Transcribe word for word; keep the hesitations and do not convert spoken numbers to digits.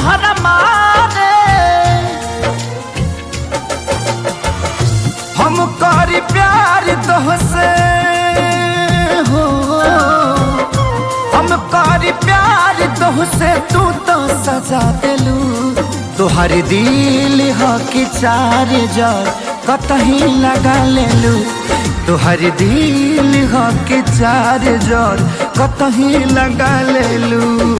तोहरा मारे हम करी प्यार तोहसे हो, हम करी प्यार तोहसे तू तो सजा देलू। तोहर दिल ह कि चार जार कतही लगा लेलू। तोहर दिल ह कि चार जार कतही लगा लेलू।